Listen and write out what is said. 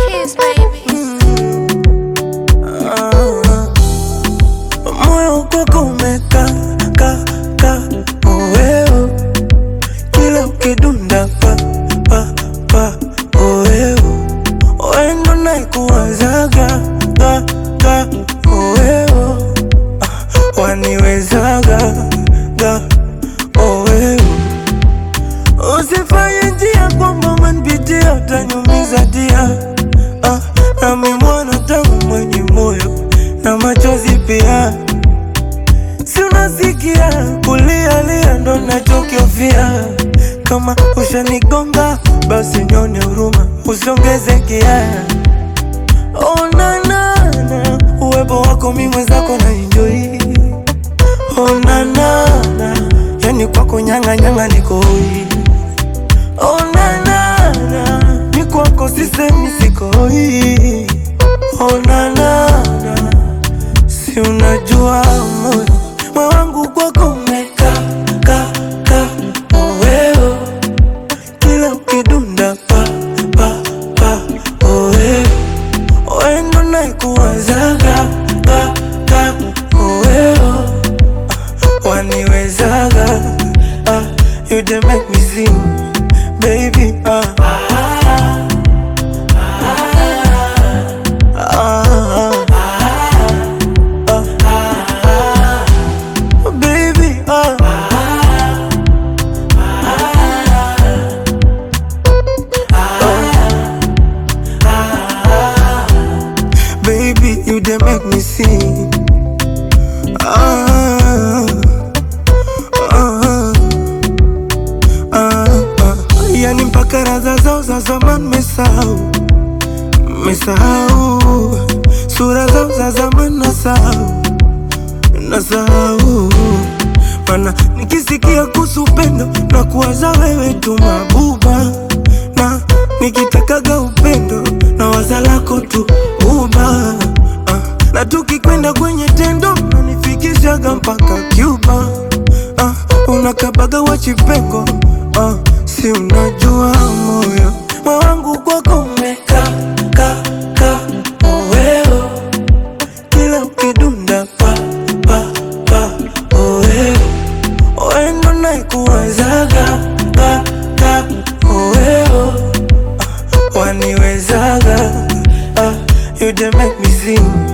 Kiss, baby. Moyo kwako umeka oeo, kila ukidunda pa oeo, wendo naikuwazaga oeo, waniwezaga oeo. Usifanye njia kwamba umenipitia utanyumiza dia. Nami mwanadamu mwenye moyo na machozi pia. Si unasikia kulia ndo nachokiofia. Kama ushanigonga basi nyone huruma, usiongeze kia. Oh na na na, uwepo wako mimi mwenzako na enjoy. Oh na na na, yani kwako nyanga niko hoi. Oh na na na, ni kwako sisemi sikoi. Oh na na na, si unajua moyo wangu kwako umeka oeo, kila ukidunda pa oeo, wendo naikuwazaga oeo, waniwezaga. You dey make me sing, baby. Baby, baby, you dey make me sing. Yani mpaka raza zao za zamani mesahau, sura zao za zamani nasahau. Mana nikisikia kuhusu upendo na kuwaza wewe tu mabuba, na nikitakaga upendo na waza lako tu uba. Na tukikwenda kwenye tendo nanifikishaga mpaka Cuba. Unakabaga wachipengo, si unajua moyo wangu kwako umeka oeo, kila ukidunda pa oeo, wendo naikuwazaga oeo, waniwezaga. You dey make me sing.